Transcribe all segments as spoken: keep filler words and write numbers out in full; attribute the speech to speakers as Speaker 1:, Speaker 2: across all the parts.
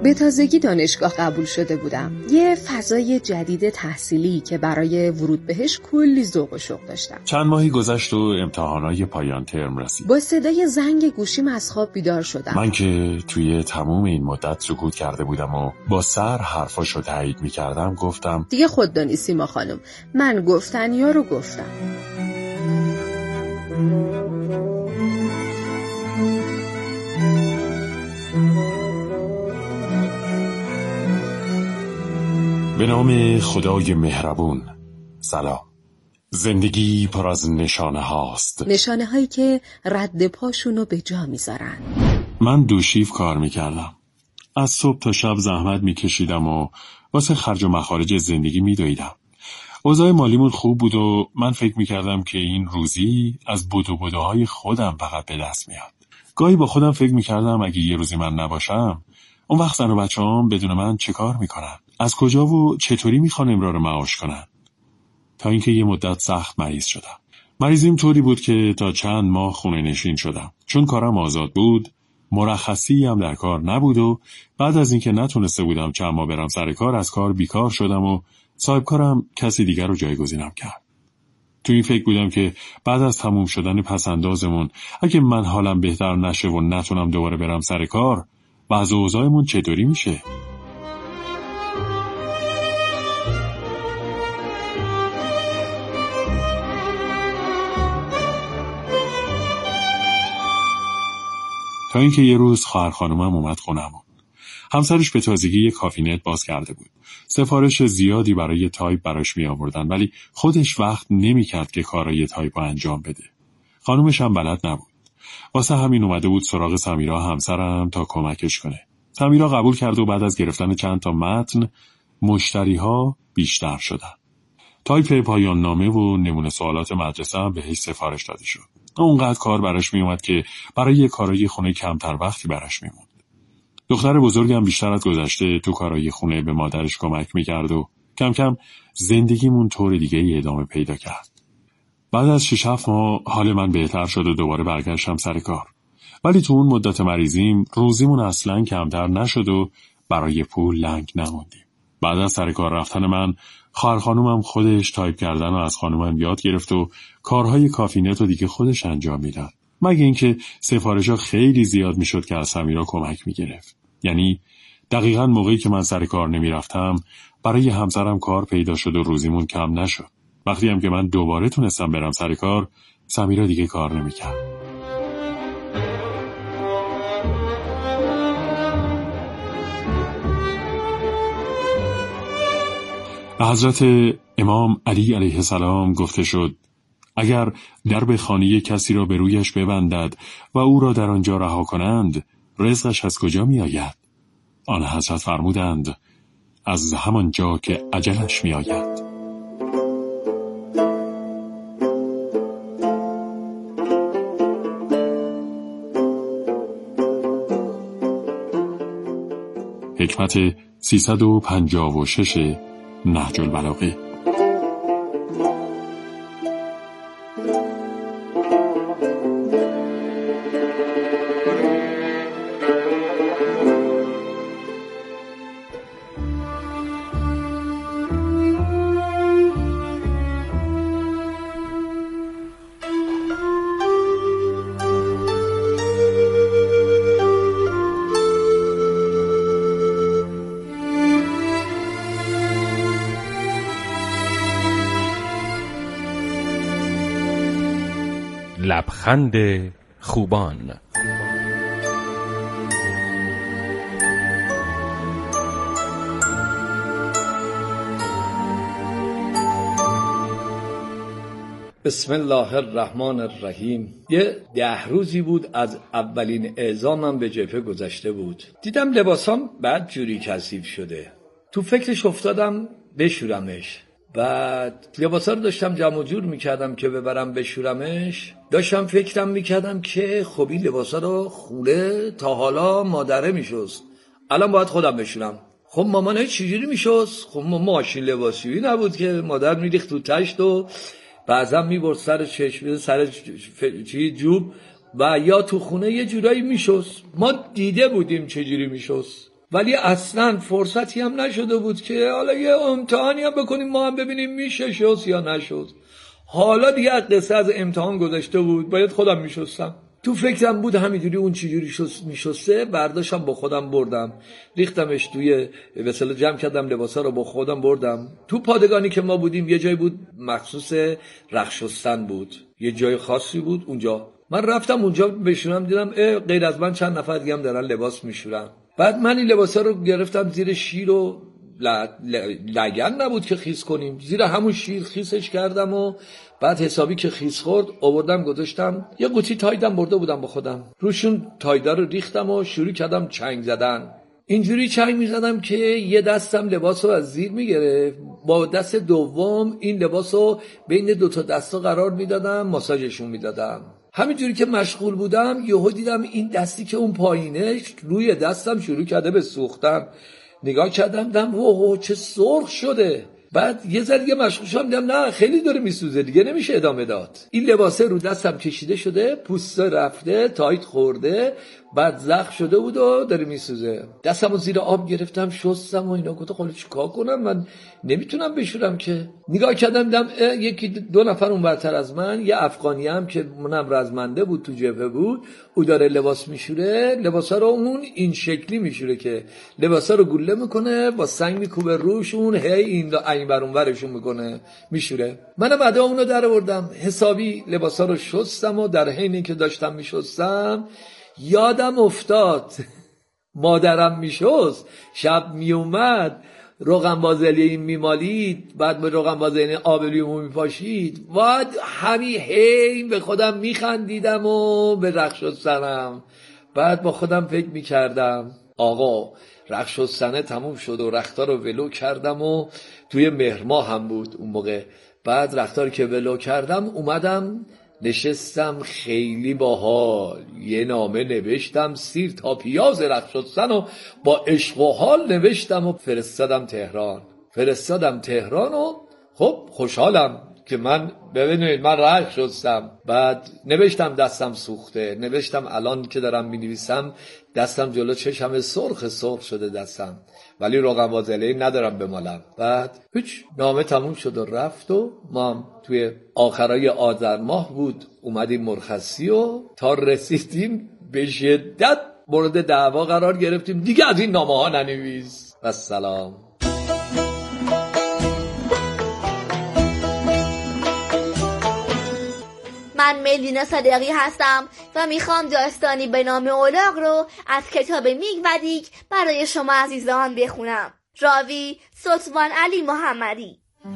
Speaker 1: به تازگی دانشگاه قبول شده بودم. یه فضای جدید تحصیلی که برای ورود بهش کلی ذوق و شوق داشتم.
Speaker 2: چند ماهی گذشت و امتحانای پایان ترم رسید.
Speaker 1: با صدای زنگ گوشیم از خواب بیدار شدم.
Speaker 2: من که توی تموم این مدت سکوت کرده بودم و با سر حرفاشو تایید می‌کردم گفتم
Speaker 1: دیگه خوددانی سیما خانم، من گفتنیا رو گفتم.
Speaker 2: به نام خدای مهربون. سلام. زندگی پر از نشانه هاست،
Speaker 1: نشانه هایی که رد پاشونو به جا میذارن.
Speaker 2: من دو شیف کار میکردم. از صبح تا شب زحمت میکشیدم و واسه خرج و مخارج زندگی میدویدم. اوضاع مالیمون خوب بود و من فکر میکردم که این روزی از بدو بدوهای خودم فقط به دست میاد. گاهی با خودم فکر میکردم اگه یه روزی من نباشم، اون وقت زن و بچه‌هام بدون من چه کار میکنن؟ از کجا و چطوری میخوان امرار معاش کنن؟ تا اینکه یه مدت سخت مریض شدم. مریضیم طوری بود که تا چند ماه خونه نشین شدم. چون کارم آزاد بود، مرخصی هم در کار نبود و بعد از اینکه نتونسته بودم چند ماه برم سر کار، از کار بیکار شدم و صاحب کارم کسی دیگر رو جایگزینم کرد. تو این فکر بودم که بعد از تموم شدن پسندازمون، اگه من حالم بهتر نشه و نتونم دوباره برم سر کار، وضع اوضاعمون چطوری میشه؟ تا اینکه یه روز خواهر خانومم اومد خونمون. همسرش به تازگی یه کافینت باز کرده بود. سفارش زیادی برای تایپ براش می آوردن، ولی خودش وقت نمی کرد که کارای تایپ رو انجام بده. خانومش هم بلد نبود. واسه همین اومده بود سراغ سمیرا همسرم تا کمکش کنه. سمیرا قبول کرد و بعد از گرفتن چند تا متن، مشتری‌ها بیشتر شدن. تایپ پایان نامه و نمونه سوالات مدرسه هم بهش سفارش داده شد. اونقدر کار براش می اومد که برای کارای خونه کمتر وقتی براش میموند. دختر بزرگم بیشتر از گذشته تو کارای خونه به مادرش کمک میکرد و کم کم زندگیمون طور دیگه ای ادامه پیدا کرد. بعد از شش هفت ماه حال من بهتر شد و دوباره برگشتم سر کار. ولی تو اون مدت مریضیم روزیمون اصلاً کمتر نشد و برای پول لنگ نموندیم. بعد از سر کار رفتن من، خواهر خانومم خودش تایپ کردن و از خانومم یاد گرفت و کارهای کافینت رو دیگه خودش انجام میداد. مگه اینکه سفارش‌ها خیلی زیاد میشد که از سمیرا کمک میگرفت. یعنی دقیقاً موقعی که من سر کار نمیرفتم، برای همسرم کار پیدا شد و روزیمون کم نشد. وقتی هم که من دوباره تونستم برم سر کار، سمیرا دیگه کار نمیکرد. به حضرت امام علی علیه السلام گفته شد اگر درب خانه کسی را به رویش ببندد و او را در آنجا رها کنند، رزقش از کجا می آید؟ آن حضرت فرمودند از همان جا که اجلش می آید. حکمت سیصد و پنجاه و شش نهج البلاغه.
Speaker 3: لبخند خوبان.
Speaker 4: بسم الله الرحمن الرحیم. یه ده روزی بود از اولین اعزامم به جبهه گذشته بود. دیدم لباسام بعد جوری کثیف شده. تو فکرش افتادم بشورمش. بعد لباسا رو داشتم جمع و جور میکردم که ببرم بشورمش. داشتم فکرم میکردم که خب این لباسا رو خوله تا حالا مادره میشست، الان باید خودم بشورم. خب مامانه چجوری میشست؟ خب ماشین لباسیوی نبود که مادر میریخت تو تشت و بعضا میبرد سر چشم سر چی جوب و یا تو خونه یه جورایی میشست. ما دیده بودیم چجوری میشست. ولی اصلا فرصتی هم نشده بود که حالا یه امتحانی هم بکنیم ما هم ببینیم میشه شست یا نشد. حالا دیگه قصه از امتحان گذشته بود، باید خودم میشستم. تو فکرم بود همینجوری اون چجوری شست میشسته، برداشتم با خودم بردم، ریختمش توی وسیله، جمع کردم لباسا رو با خودم بردم. تو پادگانی که ما بودیم یه جای بود مخصوص رخت شستن بود، یه جای خاصی بود اونجا. من رفتم اونجا بشورم، دیدم غیر از من چند نفر دیگه هم دارن لباس میشورن. بعد من این لباسا رو گرفتم زیر شیر و لگن نبود که خیس کنیم، زیر همون شیر خیسش کردم و بعد حسابی که خیس خورد آوردم گذاشتم. یه قوطی تایدم برده بودم با خودم، روشون تایدا رو ریختم و شروع کردم چنگ زدن. اینجوری چنگ میزدم که یه دستم لباس رو از زیر میگرفت، با دست دوم این لباس رو بین دوتا دستا قرار میدادم، ماساژشون میدادم. همینجوری که مشغول بودم یهو دیدم این دستی که اون پایینه روی دستم شروع کرده به سوختن. نگاه کردم دیدم اوه چه سرخ شده. بعد یه ذره دیگه مشغول شدم، دیدم نه خیلی داره میسوزه، دیگه نمیشه ادامه داد. این لباسه رو دستم کشیده شده، پوسته رفته، تایت خورده، بعد زخم شده بود و داره میسوزه. دستمو زیر آب گرفتم شستم و اینا. گفتم خب چیکار کنم، من نمیتونم بشورم که. نگاه کردم دیدم یکی دو نفر اونورتر از من، یه افغانی هم که منم رزمنده بود تو جبهه بود، او داره لباس میشوره. لباسا رو اون این شکلی میشوره که لباسا رو گوله میکنه، با سنگ میکوبه روشون، هی این این بر اون ورشون میکنه میشوره. منم ادامونو در آوردم، حسابی لباسا رو شستم و در حین که داشتم میشستم یادم افتاد مادرم میشست، شب میومد روغن بازلی میمالید، بعد به روغن بازلی آبلیمو میپاشید. بعد همین هی به خودم میخندیدم و به رخت شستنم. بعد با خودم فکر میکردم آقا رخت شستنه تموم شد و رختا رو ولو کردم و توی مهر ماه هم بود اون موقع. بعد رختا رو که ولو کردم اومدم نشستم خیلی باحال یه نامه نوشتم، سیر تا پیاز رخت شستن و با عشق و حال نوشتم و فرستادم تهران. فرستادم تهران و خب خوشحالم که من ببینید من رخت شستم. بعد نوشتم دستم سوخته، نوشتم الان که دارم می‌نویسم دستم جلو چشم سرخ سرخ شده دستم، ولی روغن بازلی ندارم بمالم. بعد هیچ، نامه تموم شد و رفت و ما توی آخرای آذر ماه بود اومدیم مرخصی و تا رسیدیم به شدت مورد دعوا قرار گرفتیم، دیگه از این نامه ها ننویس و سلام.
Speaker 5: من ملینا صادقی هستم و میخوام داستانی به نام اولاغ رو از کتاب میگ و دیگ برای شما عزیزان بخونم. راوی سلطان علی محمدی.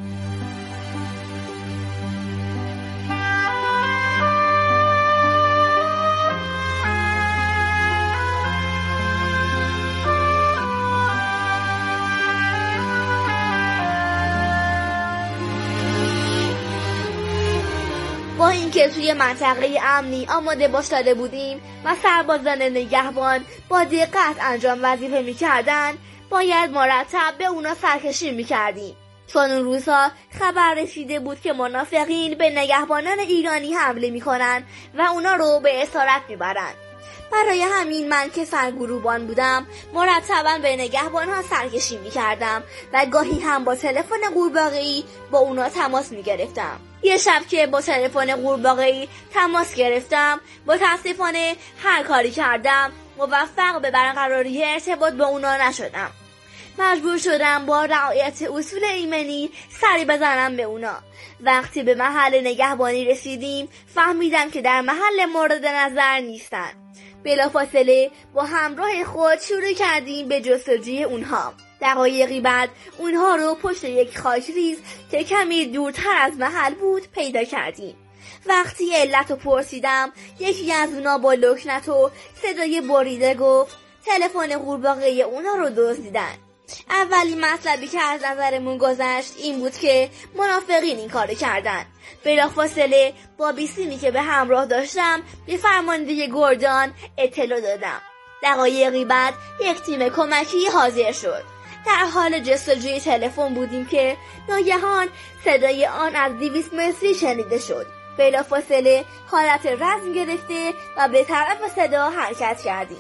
Speaker 5: با اینکه توی منطقه امنی آماده باشده بودیم و سربازان نگهبان با دقت انجام وظیفه می‌کردن، باید مرتب به اونا سرکشی می‌کردیم. چون اون روزها خبر رسیده بود که منافقین به نگهبانان ایرانی حمله می‌کنن و اونا رو به اسارت می‌برن. برای همین من که سرگروبان بودم مرتباً به نگهبان‌ها سرکشی می‌کردم و گاهی هم با تلفن قورباغه‌ای با اونا تماس می‌گرفتم. یه شب که با تلفن قورباغه‌ای تماس گرفتم، متاسفانه هر کاری کردم موفق به برقراری ارتباط با اونا نشدم. مجبور شدم با رعایت اصول ایمنی سری بزنم به اونا. وقتی به محل نگهبانی رسیدیم فهمیدم که در محل مورد نظر نیستن. بلافاصله با همراه خود شروع کردیم به جستجوی اونها. دقایقی بعد اونها رو پشت یک خاکریز که کمی دورتر از محل بود پیدا کردیم. وقتی علت رو پرسیدم یکی از اونا با لکنت و صدای بریده گفت تلفن قورباغه اونا رو دزدیدن. اولی مطلبی که از نظرمون گذشت این بود که منافقین این کارو کردن. بلافاصله با بیسیمی که به همراه داشتم به فرمانده گردان اطلاع دادم. دقایقی بعد یک تیم کمکی حاضر شد. در حال جستجوی تلفن بودیم که ناگهان صدای آن از دویست متری شنیده شد. بلافاصله حالت رزم گرفته و به طرف صدا حرکت کردیم.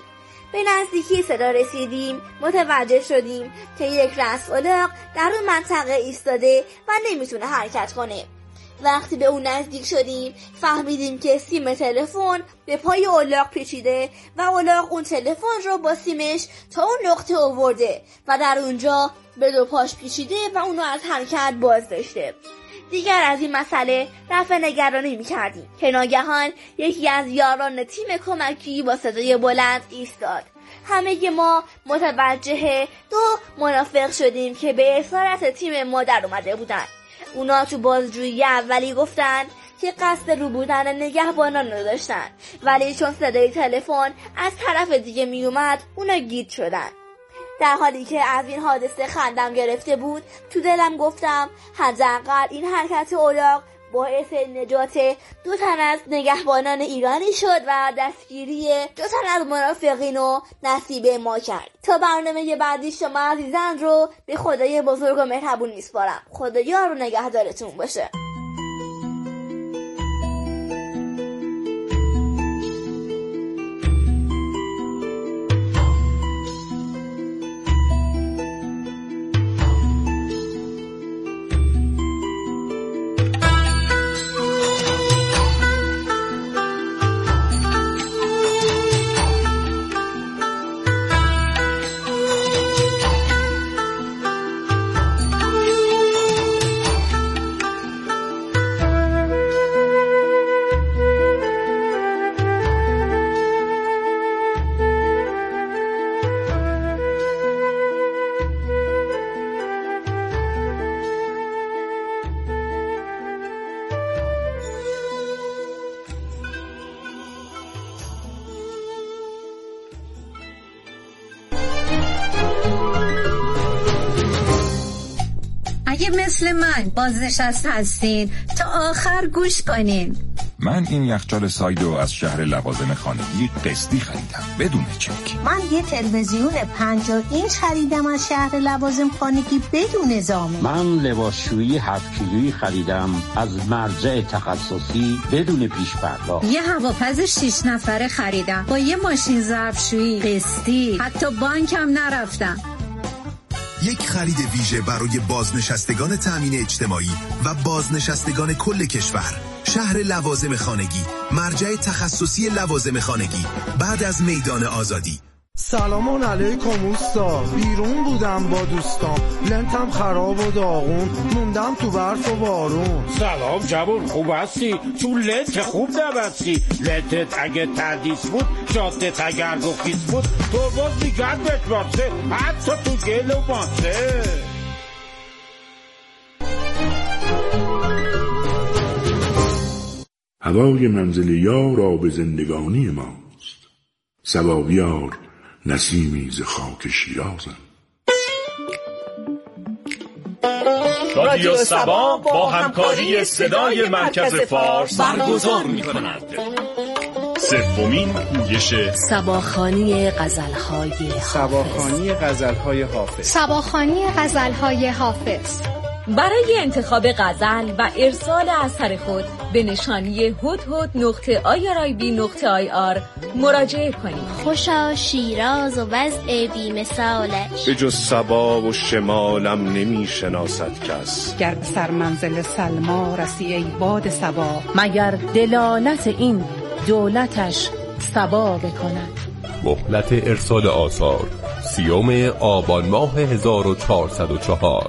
Speaker 5: به نزدیکی صدا رسیدیم متوجه شدیم که یک رأس الاغ در اون منطقه ایستاده و نمیتونه حرکت کنه. وقتی به اون نزدیک شدیم فهمیدیم که سیم تلفن به پای الاغ پیچیده و الاغ اون تلفن رو با سیمش تا اون نقطه آورده و در اونجا به دو پاش پیچیده و اونو از حرکت باز داشته. دیگر از این مسئله رفع نگرانی می‌کردیم که ناگهان یکی از یاران تیم کمکی با صدای بلند ایستاد. همه ما متوجه دو منافق شدیم که به اسارت تیم ما در اومده بودن. اونا تو بازجویی اولی گفتن که قصد رو بودن نگهبانان رو داشتن، ولی چون صدای تلفن از طرف دیگه می اومد اونا گیج شدن. در حالی که از این حادثه خندم گرفته بود تو دلم گفتم حداقل این حرکت الاغ باعث نجات دو تن از نگهبانان ایرانی شد و دستگیری دو تن از منافقین رو نصیب ما کرد. تا برنامه بعدی شما عزیزان رو به خدای بزرگ و مهربون میسپارم. خدایا رو نگهدارتون باشه.
Speaker 6: اگه مثل من بازنشسته هستین تا آخر گوش کنین.
Speaker 7: من این یخچال سایدو از شهر لوازم خانگی قسطی خریدم بدون چک.
Speaker 6: من یه تلویزیون پنجاه اینچ خریدم از شهر لوازم خانگی بدون زامن.
Speaker 8: من لباسشویی هفت کیلویی خریدم از مرجع تخصصی بدون پیش پرداخت.
Speaker 6: یه هواپز شش نفره خریدم با یه ماشین ظرفشویی قسطی، حتی بانکم نرفتم.
Speaker 9: یک خرید ویژه برای بازنشستگان تامین اجتماعی و بازنشستگان کل کشور. شهر لوازم خانگی، مرجع تخصصی لوازم خانگی بعد از میدان آزادی.
Speaker 10: سلام علیکم اوستا، بیرون بودم با دوستام، لنتم خراب و داغون، موندم تو برف و بارون.
Speaker 11: سلام جوون، خوب هستی؟ تو لنت خوب نبستی، لنتت اگه تردیس بود، جادت اگر گفتیس بود، تو باز میگن بتباسه، حتی تو گل و باسه.
Speaker 12: هوای منزل یار آب زندگانی ماست، صبا بیار نسیمی ز خاک شیرازم.
Speaker 13: رادیو صبا با همکاری صدای مرکز فارس برگزار می‌کند سومین پویش
Speaker 1: صباخوانی غزل‌های حافظ.
Speaker 14: صباخوانی غزل‌های حافظ.
Speaker 1: صباخوانی غزل‌های حافظ.
Speaker 15: برای انتخاب غزل و ارسال اثر خود به نشانی هدهد نقطه آی آر آی بی نقطه آی آر مراجعه کنید.
Speaker 16: خوشا شیراز و وضع بی مثالش،
Speaker 17: به جز صبا و شمالم نمی شناسد کس.
Speaker 18: گر سر منزل سلما رسی ای باد صبا،
Speaker 1: مگر دلالت این دولتش صبا بکند.
Speaker 3: مهلت ارسال آثار سیوم آبان ماه هزار و چهارصد و چهار.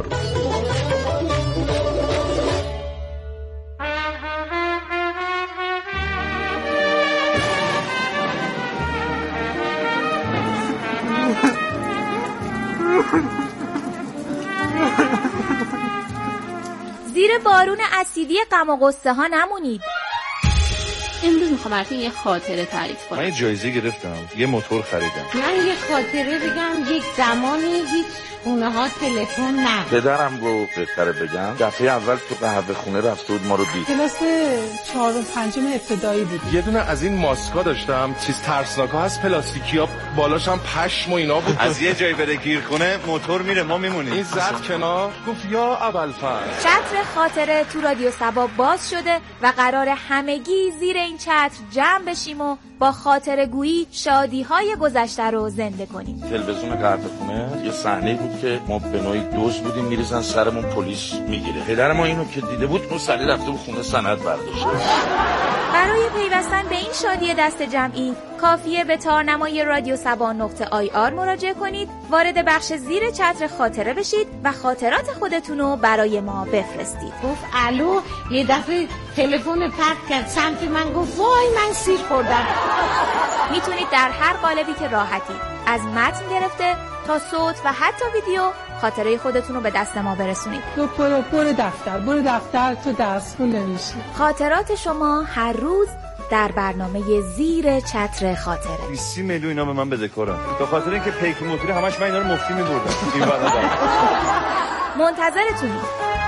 Speaker 15: زیر بارون اسیدی غم و غصه ها نمونید.
Speaker 1: امروز میخوام براتون یه خاطره تعریف کنم.
Speaker 17: من یه جایزه گرفتم، یه موتور خریدم.
Speaker 19: من یه خاطره بگم. یک زمانی هیچ خونه ها تلفن نه.
Speaker 17: پدرم گفت بهتره بگم دفعه اول تو قهوه خونه رفت بود ما رو دید.
Speaker 18: کلاس چهارم پنجم ابتدایی بود.
Speaker 17: یه دونه از این ماسکا داشتم، چیز ترسناکا هست پلاستیکیا، بالاش هم پشم و اینا بود.
Speaker 20: از یه جای بره گیر کنه موتور میره ما میمونیم.
Speaker 17: این زد کنار گفت یا ابوالفضل.
Speaker 15: چتر خاطره تو رادیو صبا باز شده و قرار همگی زیر این چتر جمع بشیم و
Speaker 21: با خاطره گویی شادی های گذشته رو زنده کنیم.
Speaker 22: تلویزیون قهوه‌خونه یه صحنه بود که ما به نوعی دوز بودیم میریزن سرمون پلیس میگیره. پدر ما اینو که دیده بود مصلی رفته بود خونه سند برداشته.
Speaker 21: برای پیوستن به این شادی دست جمعی کافیه به تارنمای رادیو سبا نقطه آی آر مراجعه کنید، وارد بخش زیر چتر خاطره بشید و خاطرات خودتون رو برای ما بفرستید.
Speaker 19: گفت الو، یه دفعه تلفن پرت کرد سمت من، گفت وای من سیر خوردم.
Speaker 21: میتونید در هر قالبی که راحتید، از متن گرفته تا صوت و حتی ویدیو، خاطره خودتون رو به دست ما برسونید.
Speaker 23: دکتر برو دفتر، برو دفتر تو درس خونده میشی.
Speaker 21: خاطرات شما هر روز در برنامه زیر چتر خاطره.
Speaker 20: بیست میلیون اینا به من بده به خاطر اینکه پیک موتوری همش من اینا رو مفتی می‌بردم. این وقت
Speaker 21: منتظرتونیم.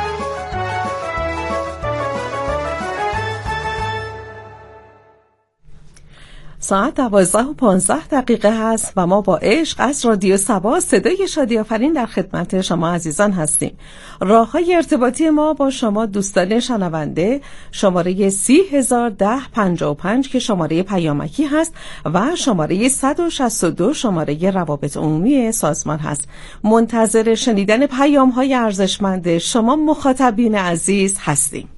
Speaker 24: ساعت دوازده و پانزده دقیقه هست و ما با عشق از رادیو سبا صدای شادی آفرین در خدمت شما عزیزان هستیم. راه‌های ارتباطی ما با شما دوستان شنونده شماره سی هزار ده پنجاه و پنج که شماره پیامکی هست و شماره صد و شصت و دو شماره روابط عمومی سازمان هست. منتظر شنیدن پیام‌های ارزشمند شما مخاطبین عزیز هستیم.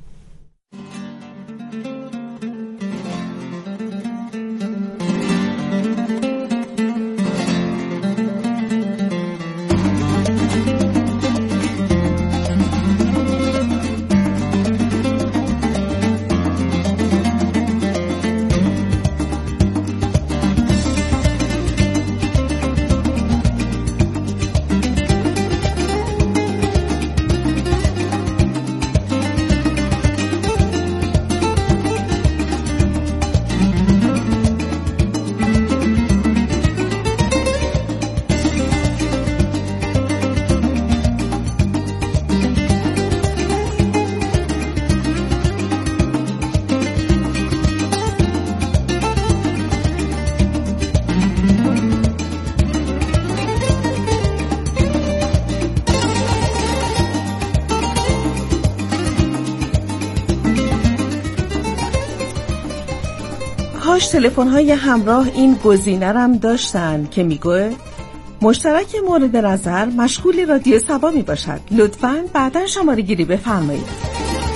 Speaker 24: تلفن‌های همراه این گزینه‌رم داشتن که میگه مشترک مورد نظر مشغول رادیو سبا می باشد. لطفاً بعداً شماره گیری بفرمایید.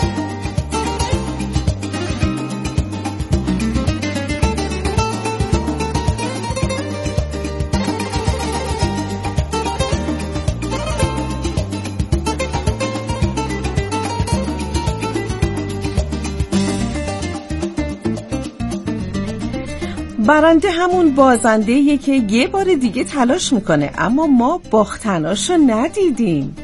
Speaker 24: برنده همون بازنده‌ایه که یه بار دیگه تلاش میکنه، اما ما باختناشو ندیدیم.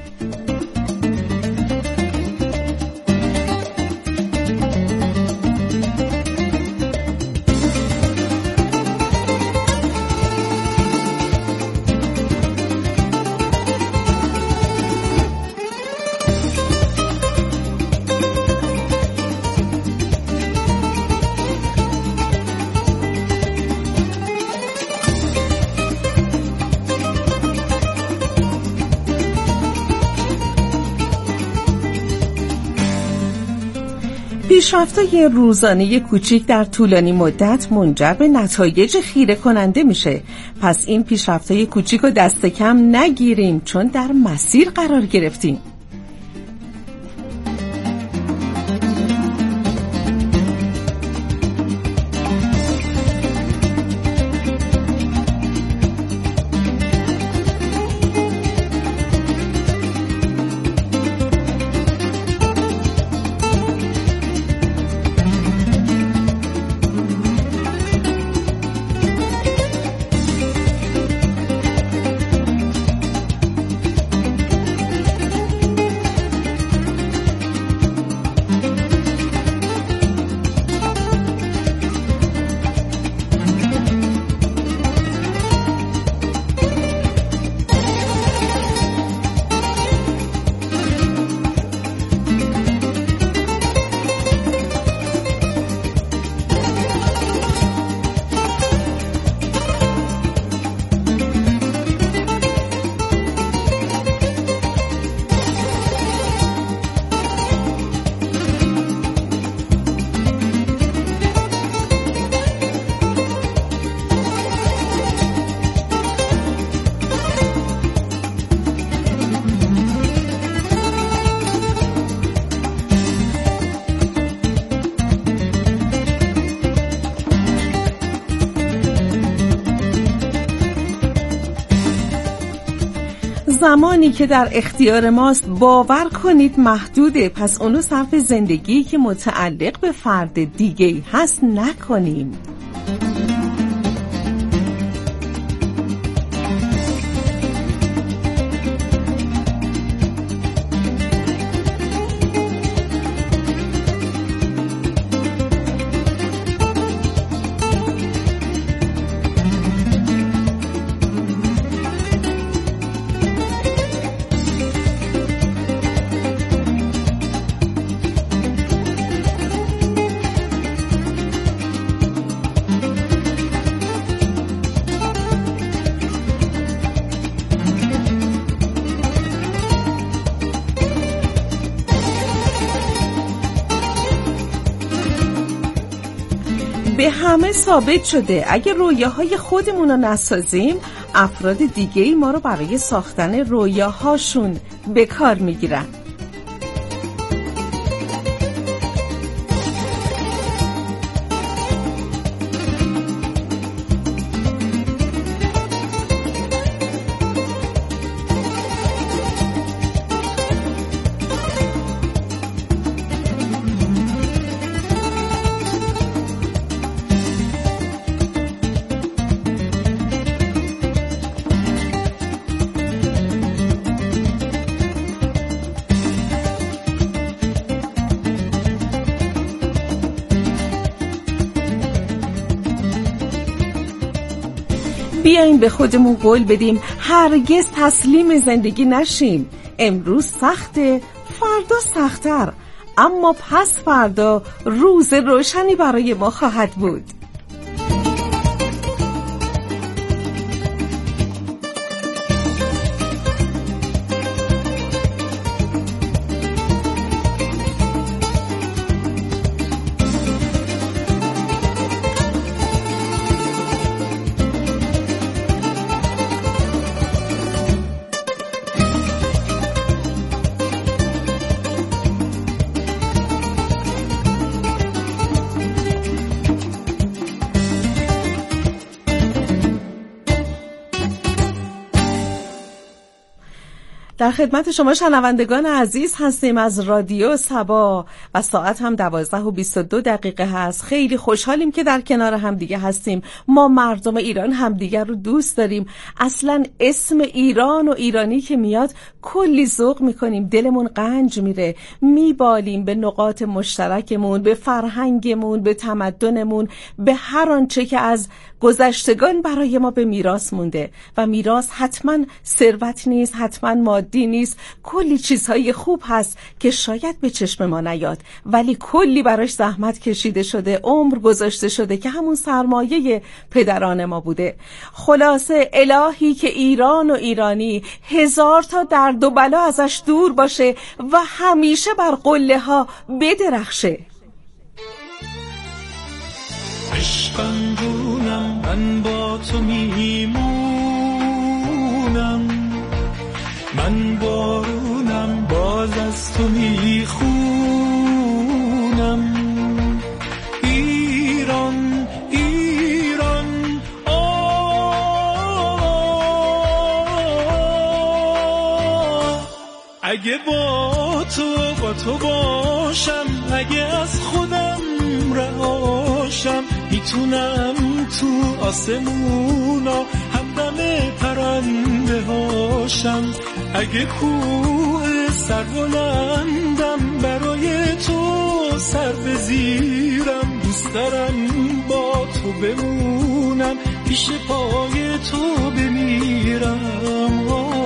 Speaker 24: پیشرفت‌های روزانه کوچیک در طولانی مدت منجر به نتایج خیره کننده میشه. پس این پیشرفت‌های کوچیک رو دست کم نگیریم، چون در مسیر قرار گرفتیم. زمانی که در اختیار ماست باور کنید محدوده، پس اونو صرف زندگی که متعلق به فرد دیگه‌ای هست نکنیم. به همه ثابت شده اگه رویاهای خودمون رو نسازیم، افراد دیگه‌ای ما رو برای ساختن رویاهاشون به کار میگیرن. بیاییم به خودمون قول بدیم هرگز تسلیم زندگی نشیم. امروز سخته، فردا سخت‌تر، اما پس فردا روز روشنی برای ما خواهد بود. در خدمت شما شنوندگان عزیز هستیم از رادیو صبا و ساعت هم دوازده و بیست و دو دقیقه هست. خیلی خوشحالیم که در کنار هم دیگه هستیم. ما مردم ایران همدیگر رو دوست داریم. اصلا اسم ایران و ایرانی که میاد کلی ذوق میکنیم، دلمون قنج میره، میبالیم به نقاط مشترکمون، به فرهنگمون، به تمدنمون، به هر آنچه که از گذشتگان برای ما به میراث مونده. و میراث حتما ثروت نیست، حتما مادی نیست، کلی چیزهای خوب هست که شاید به چشم ما نیاد، ولی کلی براش زحمت کشیده شده، عمر گذاشته شده که همون سرمایه پدران ما بوده. خلاصه الهی که ایران و ایرانی هزار تا درد و بلا ازش دور باشه و همیشه بر قله ها بدرخشه.
Speaker 2: عشقم جونم، من با تو میمونم، من بارونم، باز از تو میخونم. ایران ایران آه، اگه با تو با تو باشم، اگه از خودم رهاشم، میتونم تو آسمونا همدم پرنده هاشم. اگه کوه سربلندم برای تو سر بزیرم، دوست دارم با تو بمونم، پیش پای تو بمیرم.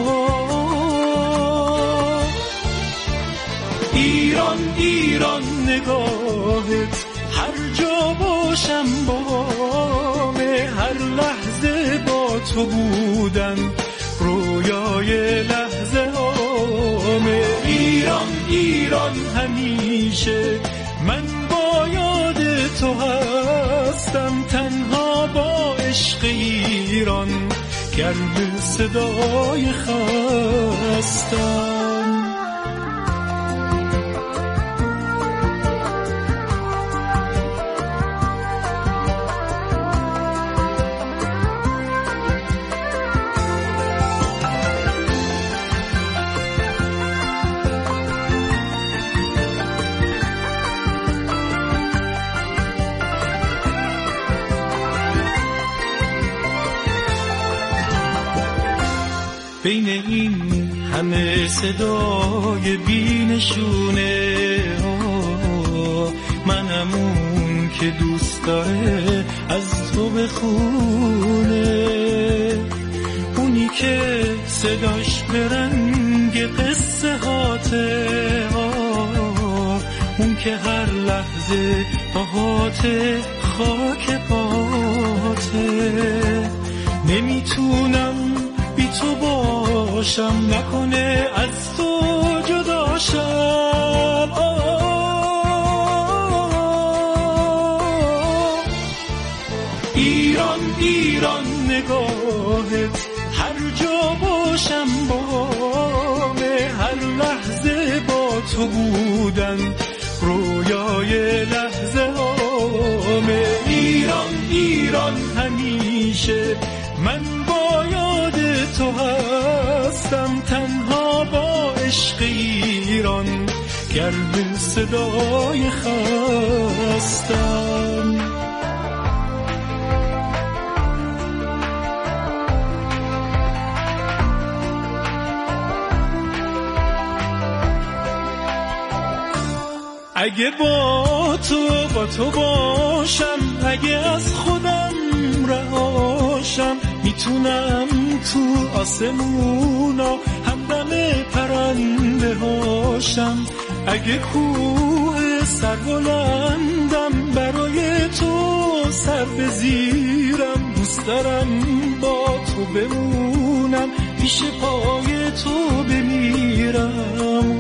Speaker 2: ایران ایران نگاهت هر جا باشم بامه، هر لحظه با تو بودن رویای لحظه هامه. ایران ایران همیشه من با یاد تو هستم، تنها با عشق ایران گرم صدای خستم. بین این همه صدای بینشونه، منم اون که دوست داره از تو بخونه، اونی که صداش به رنگ قصه هاته، اون که هر لحظه باهاته خاک پاته. نمیتونم بی تو باشم، نکنه از تو جداشم. ایران ایران نگاهت هر جا باشم بامه، هر لحظه با تو بودن رویای لحظه هامه. ایران ایران همیشه من با یاد تو هستم، تنها با عشق ایران گرد صدای خستم. اگه با تو با تو باشم، اگه از خودم رهاشم، میتونم تو آسمونا همدم پرنده هاشم. اگه کوه سربلندم برای تو سر بزیرم، دوست دارم با تو بمونم، پیش پای تو بمیرم.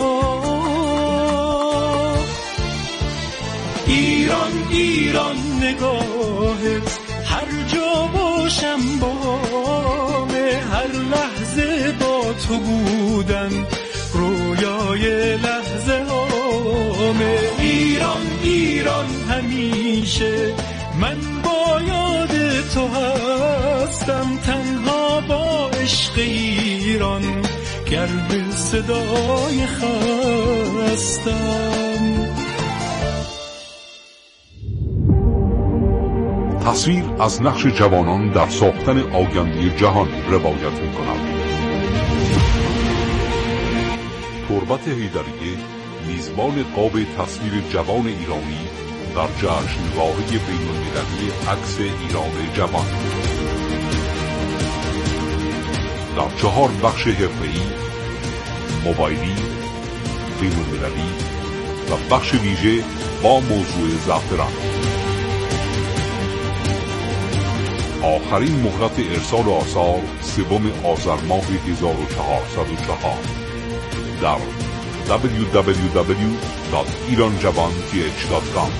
Speaker 2: ایران ایران نگاهت هر جا باشم بامه، هر لحظه با تو بودن رویای لحظه هامه. ایران ایران همیشه من با یاد تو هستم، تنها با عشق ایران گرد صدای خستم.
Speaker 12: تصویر از نقش جوانان در ساختن آینده جهان روایت می‌کند. تربت حیدریه میزبان قاب تصویر جوان ایرانی در جشنواره بین‌المللی عکس ایران جوان. در چهار بخش حرفه‌ای، موبایلی، بین‌المللی و بخش ویژه با موضوع زعفران. آخرین مهلت ارسال آثار سوم آذر ماه هزار و چهارصد و چهار در دبلیو دبلیو دبلیو دات ایران جوان تی اچ دات کام.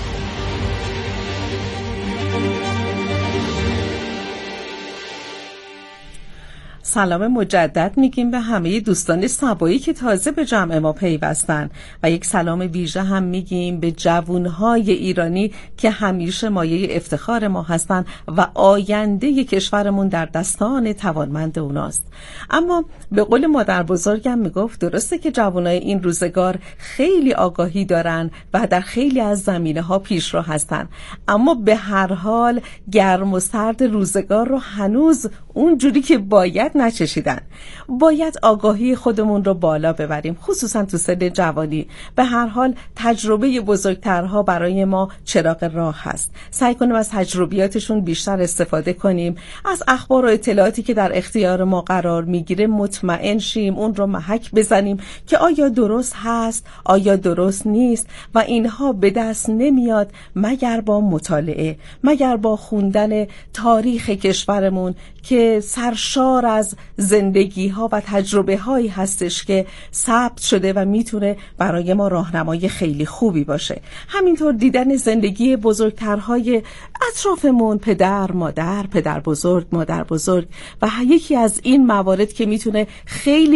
Speaker 24: سلام مجدد میگیم به همه دوستان سبایی که تازه به جمع ما پیوستن و یک سلام ویژه هم میگیم به جوانهای ایرانی که همیشه مایه افتخار ما هستن و آینده کشورمون در دستان توانمند اوناست. اما به قول مادر بزرگم میگفت درسته که جوانای این روزگار خیلی آگاهی دارن و در خیلی از زمینه ها پیشرو هستن، اما به هر حال گرم و سرد روزگار رو هنوز اونجوری که باید نچشیدن. باید آگاهی خودمون رو بالا ببریم، خصوصا تو سن جوانی. به هر حال تجربه بزرگترها برای ما چراغ راه هست. سعی کنیم از تجربیاتشون بیشتر استفاده کنیم، از اخبار و اطلاعاتی که در اختیار ما قرار میگیره مطمئن شیم، اون رو محک بزنیم که آیا درست هست، آیا درست نیست، و اینها به دست نمیاد مگر با مطالعه، مگر با خوندن تاریخ کشورمون که سرشار از زندگی ها و تجربه هایی هستش که ثبت شده و میتونه برای ما راهنمای خیلی خوبی باشه. همینطور دیدن زندگی بزرگترهای اطرافمون، پدر، مادر، پدر بزرگ، مادر بزرگ، و یکی از این موارد که میتونه خیلی